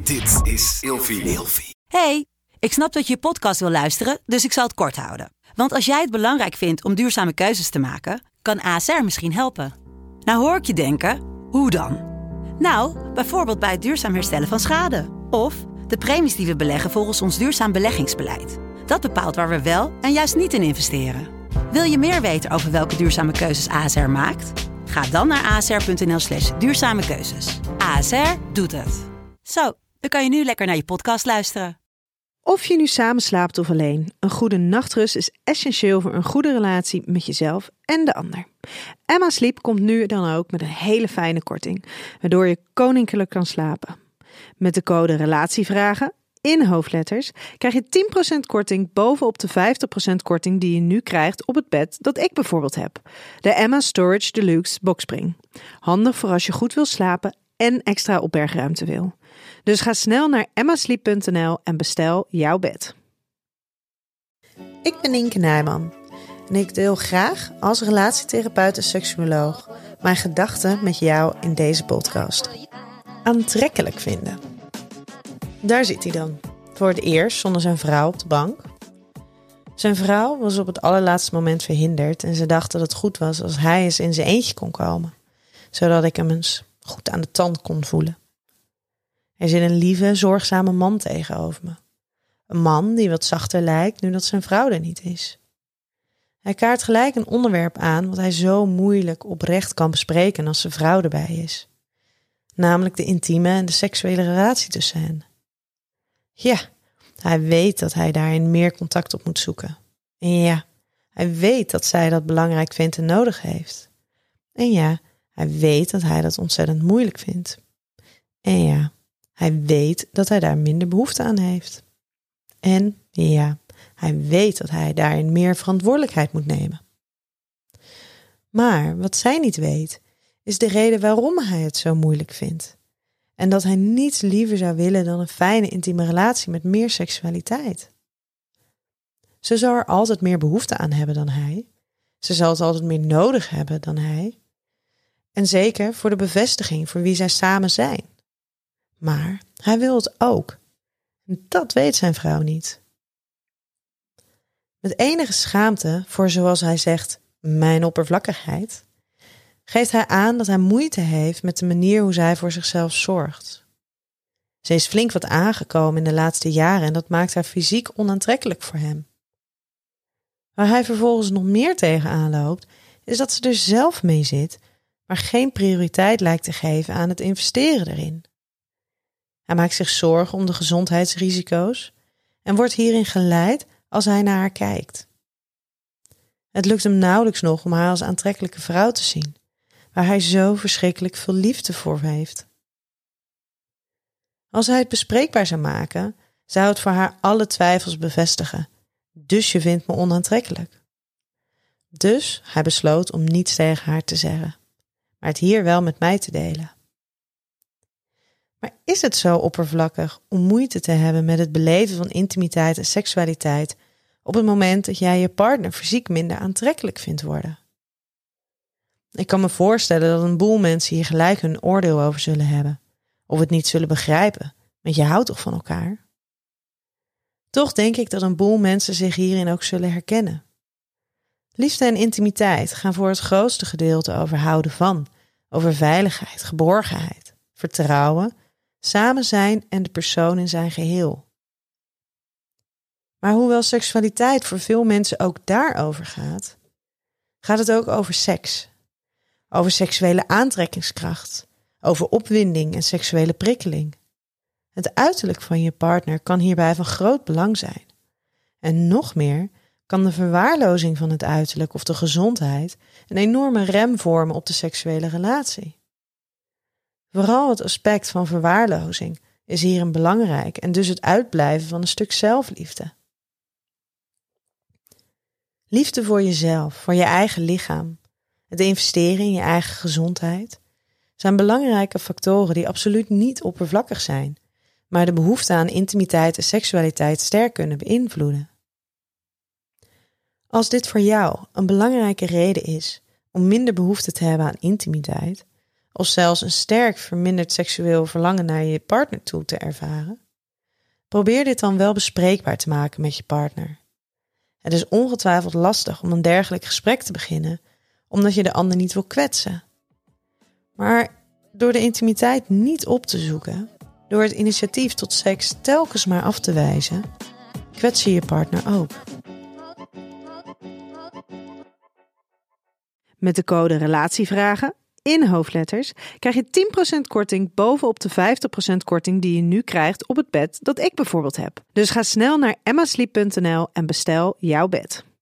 Dit is Ilfie. Hey, ik snap dat je podcast wil luisteren, dus ik zal het kort houden. Want als jij het belangrijk vindt om duurzame keuzes te maken, kan ASR misschien helpen. Nou hoor ik je denken, hoe dan? Nou, bijvoorbeeld bij het duurzaam herstellen van schade. Of de premies die we beleggen volgens ons duurzaam beleggingsbeleid. Dat bepaalt waar we wel en juist niet in investeren. Wil je meer weten over welke duurzame keuzes ASR maakt? Ga dan naar asr.nl/duurzame keuzes. ASR doet het. Zo, dan kan je nu lekker naar je podcast luisteren. Of je nu samen slaapt of alleen, een goede nachtrust is essentieel voor een goede relatie met jezelf en de ander. Emma Sleep komt nu dan ook met een hele fijne korting, waardoor je koninklijk kan slapen. Met de code RELATIEVRAGEN in hoofdletters krijg je 10% korting bovenop de 50% korting die je nu krijgt op het bed dat ik bijvoorbeeld heb. De Emma Storage Deluxe Boxspring. Handig voor als je goed wil slapen en extra opbergruimte wil. Dus ga snel naar emmasleep.nl en bestel jouw bed. Ik ben Nienke Nijman en ik deel graag als relatietherapeut en seksuoloog mijn gedachten met jou in deze podcast. Aantrekkelijk vinden. Daar zit hij dan, voor het eerst zonder zijn vrouw op de bank. Zijn vrouw was op het allerlaatste moment verhinderd en ze dacht dat het goed was als hij eens in zijn eentje kon komen, zodat ik hem eens goed aan de tand kon voelen. Er zit een lieve, zorgzame man tegenover me. Een man die wat zachter lijkt nu dat zijn vrouw er niet is. Hij kaart gelijk een onderwerp aan wat hij zo moeilijk oprecht kan bespreken als zijn vrouw erbij is. Namelijk de intieme en de seksuele relatie tussen hen. Ja, hij weet dat hij daarin meer contact op moet zoeken. En ja, hij weet dat zij dat belangrijk vindt en nodig heeft. En ja, hij weet dat hij dat ontzettend moeilijk vindt. En ja, hij weet dat hij daar minder behoefte aan heeft. En ja, hij weet dat hij daarin meer verantwoordelijkheid moet nemen. Maar wat zij niet weet, is de reden waarom hij het zo moeilijk vindt. En dat hij niets liever zou willen dan een fijne intieme relatie met meer seksualiteit. Ze zal er altijd meer behoefte aan hebben dan hij. Ze zal het altijd meer nodig hebben dan hij. En zeker voor de bevestiging voor wie zij samen zijn. Maar hij wil het ook. En dat weet zijn vrouw niet. Met enige schaamte voor, zoals hij zegt, mijn oppervlakkigheid, geeft hij aan dat hij moeite heeft met de manier hoe zij voor zichzelf zorgt. Ze is flink wat aangekomen in de laatste jaren en dat maakt haar fysiek onaantrekkelijk voor hem. Waar hij vervolgens nog meer tegenaan loopt, is dat ze er zelf mee zit, maar geen prioriteit lijkt te geven aan het investeren erin. Hij maakt zich zorgen om de gezondheidsrisico's en wordt hierin geleid als hij naar haar kijkt. Het lukt hem nauwelijks nog om haar als aantrekkelijke vrouw te zien, waar hij zo verschrikkelijk veel liefde voor heeft. Als hij het bespreekbaar zou maken, zou het voor haar alle twijfels bevestigen. Dus je vindt me onaantrekkelijk. Dus hij besloot om niets tegen haar te zeggen, maar het hier wel met mij te delen. Maar is het zo oppervlakkig om moeite te hebben met het beleven van intimiteit en seksualiteit op het moment dat jij je partner fysiek minder aantrekkelijk vindt worden? Ik kan me voorstellen dat een boel mensen hier gelijk hun oordeel over zullen hebben, of het niet zullen begrijpen, want je houdt toch van elkaar? Toch denk ik dat een boel mensen zich hierin ook zullen herkennen. Liefde en intimiteit gaan voor het grootste gedeelte over houden van, over veiligheid, geborgenheid, vertrouwen, samen zijn en de persoon in zijn geheel. Maar hoewel seksualiteit voor veel mensen ook daarover gaat, gaat het ook over seks. Over seksuele aantrekkingskracht, over opwinding en seksuele prikkeling. Het uiterlijk van je partner kan hierbij van groot belang zijn. En nog meer kan de verwaarlozing van het uiterlijk of de gezondheid een enorme rem vormen op de seksuele relatie. Vooral het aspect van verwaarlozing is hierin belangrijk en dus het uitblijven van een stuk zelfliefde. Liefde voor jezelf, voor je eigen lichaam, het investeren in je eigen gezondheid, zijn belangrijke factoren die absoluut niet oppervlakkig zijn, maar de behoefte aan intimiteit en seksualiteit sterk kunnen beïnvloeden. Als dit voor jou een belangrijke reden is om minder behoefte te hebben aan intimiteit, of zelfs een sterk verminderd seksueel verlangen naar je partner toe te ervaren? Probeer dit dan wel bespreekbaar te maken met je partner. Het is ongetwijfeld lastig om een dergelijk gesprek te beginnen, omdat je de ander niet wil kwetsen. Maar door de intimiteit niet op te zoeken, door het initiatief tot seks telkens maar af te wijzen, kwets je je partner ook. Met de code RELATIEVRAGEN in hoofdletters krijg je 10% korting bovenop de 50% korting die je nu krijgt op het bed dat ik bijvoorbeeld heb. Dus ga snel naar emmasleep.nl en bestel jouw bed.